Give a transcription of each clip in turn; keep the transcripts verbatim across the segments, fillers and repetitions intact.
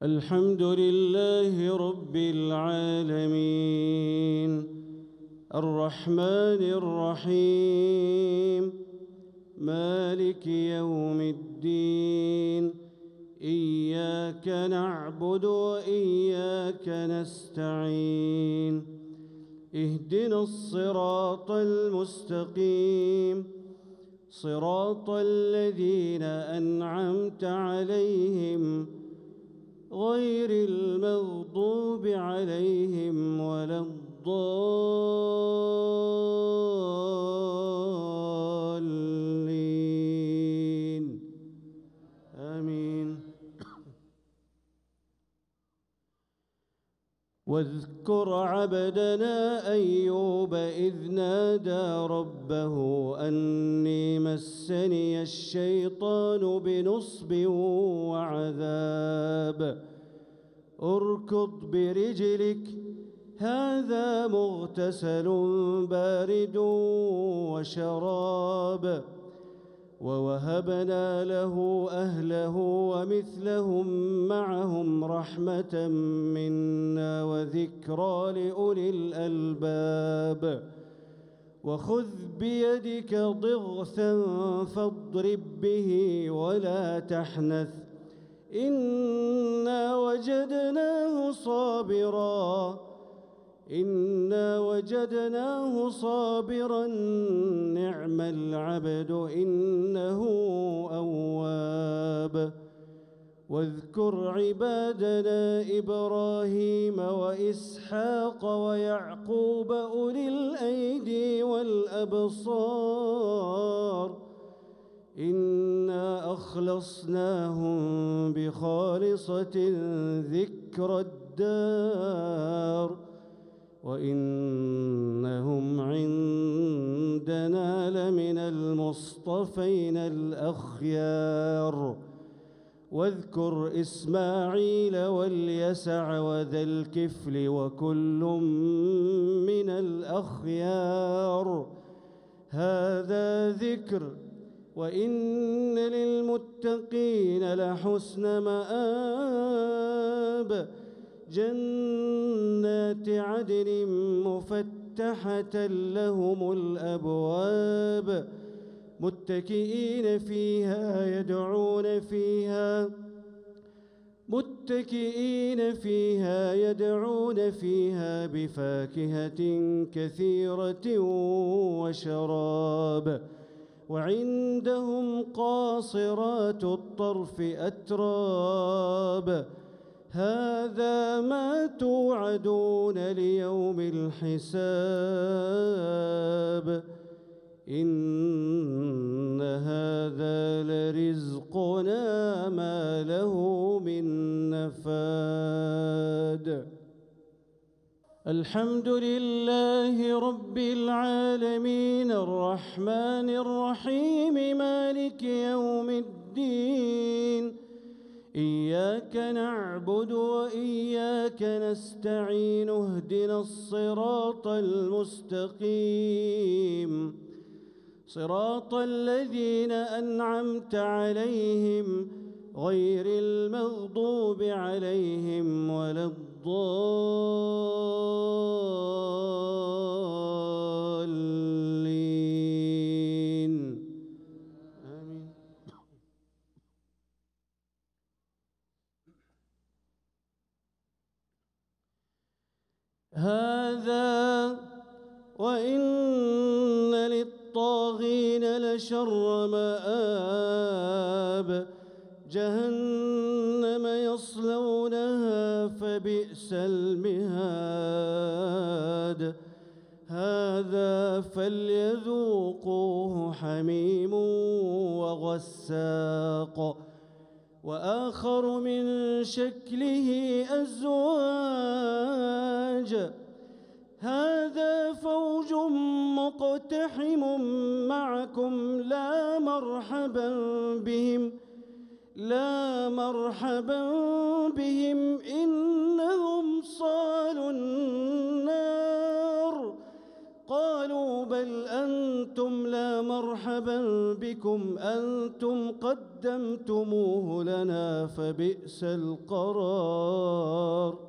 الحمد لله رب العالمين الرحمن الرحيم مالك يوم الدين إياك نعبد وإياك نستعين اهدنا الصراط المستقيم صراط الذين أنعمت عليهم غير المغضوب عليهم ولا الضالين آمين. واذكر عبدنا أيوب إذ نادى ربه أني مسني الشيطان بنصب وعذاب اركض برجلك هذا مغتسل بارد وشراب ووهبنا له أهله ومثلهم معهم رحمة منا وذكرى لأولي الألباب وخذ بيدك ضغثا فاضرب به ولا تحنث إنا وجدناه صابرا إنا وجدناه صابرا نعم العبد إنه أواب. واذكر عبادنا إبراهيم وإسحاق ويعقوب أولي الأيدي والأبصار إنا أخلصناهم بخالصة ذكر الدار وإنهم عندنا لمن المصطفين الأخيار. واذكر إسماعيل واليسع وذا الكفل وكل من الأخيار هذا ذكر وإن للمتقين لحسن مآب جنات عدن مفتحة لهم الأبواب متكئين فيها يدعون فيها متكئين فيها يدعون فيها بفاكهة كثيرة وشراب وعندهم قاصرات الطرف أتراب هذا ما توعدون ليوم الحساب إن هذا لرزقنا ما له من نفاد. الحمد لله رب العالمين الرحمن الرحيم مالك يوم الدين إياك نعبد وإياك نستعين اهدنا الصراط المستقيم صراط الذين أنعمت عليهم غير المغضوب عليهم ولا الضالين آمين. هذا وإن للطاغين لشر مآب جهنم يصلونها فبئس المهاد هذا فليذوقوه حميم وغساق وآخر من شكله أزواج هذا فوج مقتحم معكم لا مرحبا بهم لا مرحبا بهم إنهم صالوا النار قالوا بل بل أنتم لا مرحبا بكم أنتم قدمتموه لنا فبئس القرار.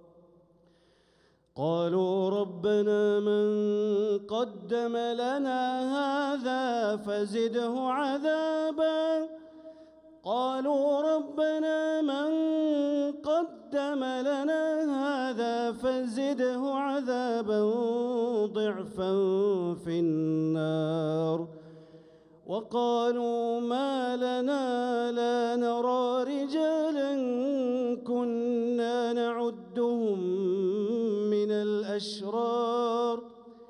قالوا ربنا من قدم لنا هذا فزده عذابا قالوا ربنا من قدم لنا هذا فزده عذابا ضعفا في النار. وقالوا ما لنا لا نرى رجالا كنا نعدهم من الأشرار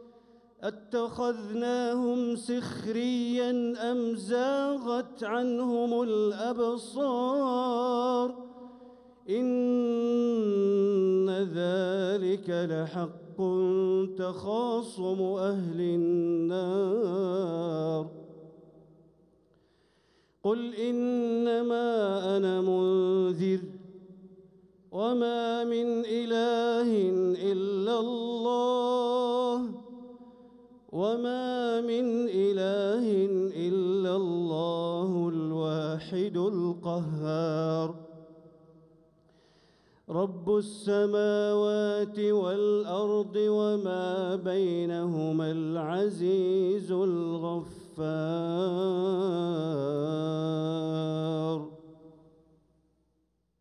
اتخذناهم سخريا أم زاغت عنهم الأبصار إن ذلك لحق تخاصم أهل النار. قل إنما أنا منذر وما من إله إلا الله وما من إله إلا الله الواحد القهار. رب السماوات والأرض وما بينهما العزيز الغفار.